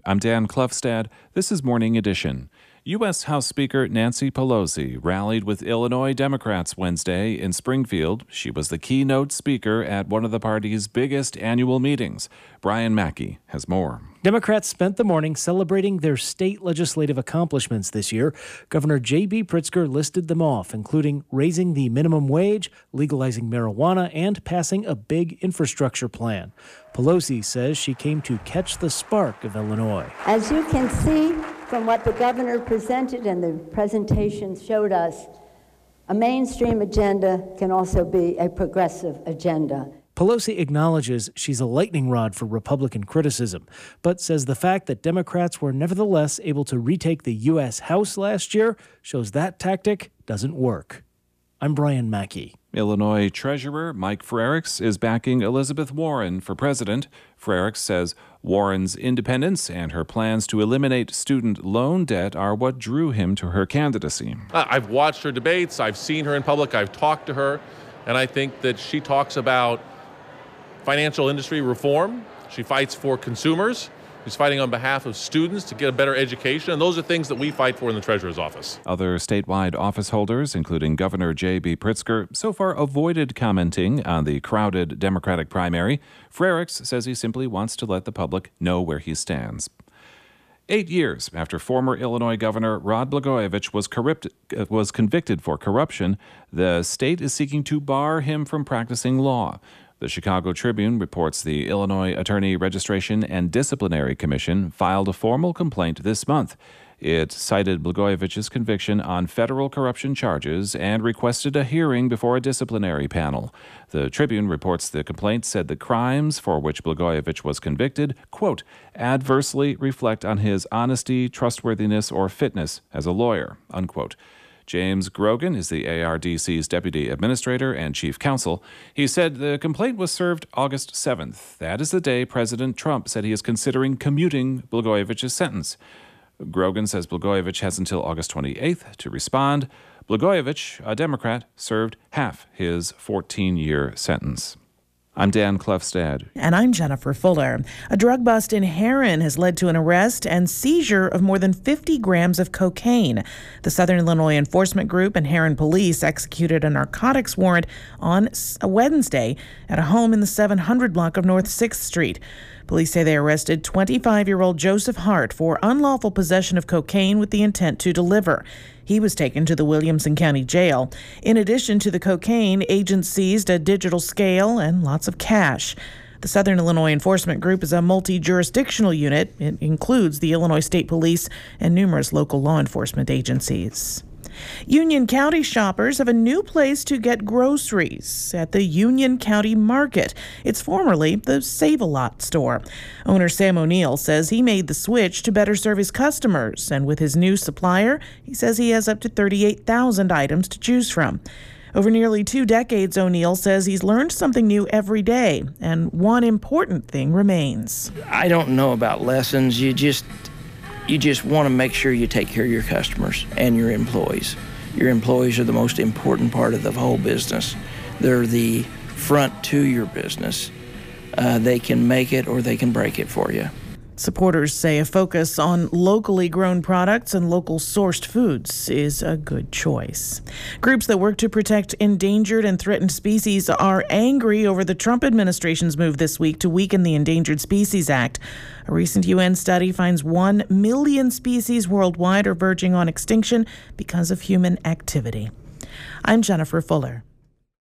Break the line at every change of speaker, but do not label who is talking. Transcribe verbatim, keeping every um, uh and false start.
I'm Dan Klefstad. This is Morning Edition. U S. House Speaker Nancy Pelosi rallied with Illinois Democrats Wednesday in Springfield. She was the keynote speaker at one of the party's biggest annual meetings. Brian Mackey has more.
Democrats spent the morning celebrating their state legislative accomplishments this year. Governor J B. Pritzker listed them off, including raising the minimum wage, legalizing marijuana, and passing a big infrastructure plan. Pelosi says she came to catch the spark of Illinois.
As you can see from what the governor presented and the presentation showed us, a mainstream agenda can also be a progressive agenda.
Pelosi acknowledges she's a lightning rod for Republican criticism, but says the fact that Democrats were nevertheless able to retake the U S. House last year shows that tactic doesn't work. I'm Brian Mackey.
Illinois Treasurer Mike Frerichs is backing Elizabeth Warren for president. Frerichs says Warren's independence and her plans to eliminate student loan debt are what drew him to her candidacy.
I've watched her debates. I've seen her in public. I've talked to her. And I think that she talks about financial industry reform. She fights for consumers. She's fighting on behalf of students to get a better education. And those are things that we fight for in the Treasurer's office.
Other statewide office holders, including Governor J B. Pritzker, so far avoided commenting on the crowded Democratic primary. Frerichs says he simply wants to let the public know where he stands. Eight years after former Illinois Governor Rod Blagojevich was, corrupt, was convicted for corruption, the state is seeking to bar him from practicing law. The Chicago Tribune reports the Illinois Attorney Registration and Disciplinary Commission filed a formal complaint this month. It cited Blagojevich's conviction on federal corruption charges and requested a hearing before a disciplinary panel. The Tribune reports the complaint said the crimes for which Blagojevich was convicted, quote, adversely reflect on his honesty, trustworthiness, or fitness as a lawyer, unquote. James Grogan is the A R D C's deputy administrator and chief counsel. He said the complaint was served August seventh. That is the day President Trump said he is considering commuting Blagojevich's sentence. Grogan says Blagojevich has until August twenty-eighth to respond. Blagojevich, a Democrat, served half his fourteen-year sentence. I'm Dan Klefstad.
And I'm Jennifer Fuller. A drug bust in Herrin has led to an arrest and seizure of more than fifty grams of cocaine. The Southern Illinois Enforcement Group and Herrin Police executed a narcotics warrant on Wednesday at a home in the seven hundred block of North sixth Street. Police say they arrested twenty-five-year-old Joseph Hart for unlawful possession of cocaine with the intent to deliver. He was taken to the Williamson County Jail. In addition to the cocaine, agents seized a digital scale and lots of cash. The Southern Illinois Enforcement Group is a multi-jurisdictional unit. It includes the Illinois State Police and numerous local law enforcement agencies. Union County shoppers have a new place to get groceries at the Union County Market. It's formerly the Save-A-Lot store. Owner Sam O'Neill says he made the switch to better serve his customers, and with his new supplier, he says he has up to thirty-eight thousand items to choose from. Over nearly two decades, O'Neill says he's learned something new every day, and one important thing remains.
I don't know about lessons. You just... You just want to make sure you take care of your customers and your employees. Your employees are the most important part of the whole business. They're the front to your business. Uh, they can make it or they can break it for you.
Supporters say a focus on locally grown products and local sourced foods is a good choice. Groups that work to protect endangered and threatened species are angry over the Trump administration's move this week to weaken the Endangered Species Act. A recent U N study finds one million species worldwide are verging on extinction because of human activity. I'm Jennifer Fuller.